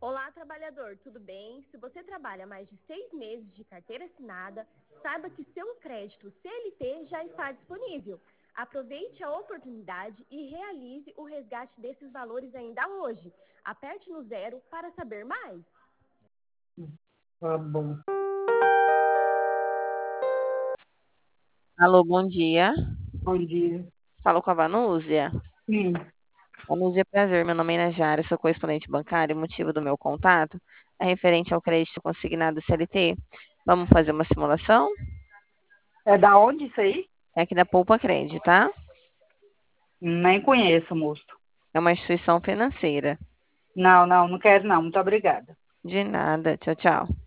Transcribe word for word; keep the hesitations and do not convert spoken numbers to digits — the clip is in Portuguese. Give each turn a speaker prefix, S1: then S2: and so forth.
S1: Olá, trabalhador, tudo bem? Se você trabalha mais de seis meses de carteira assinada, saiba que seu crédito C L T já está disponível. Aproveite a oportunidade e realize o resgate desses valores ainda hoje. Aperte no zero para saber mais.
S2: Tá bom.
S3: Alô, bom dia.
S2: Bom dia.
S3: Falo com a Vanúzia.
S2: Sim.
S3: Vanúzia, prazer. Meu nome é Najara, sou correspondente bancário. O motivo do meu contato é referente ao crédito consignado C L T. Vamos fazer uma simulação?
S2: É da onde isso aí?
S3: É aqui da Poupa Crédito, tá?
S2: Nem conheço, moço.
S3: É uma instituição financeira.
S2: Não, não, não quero não. Muito obrigada.
S3: De nada. Tchau, tchau.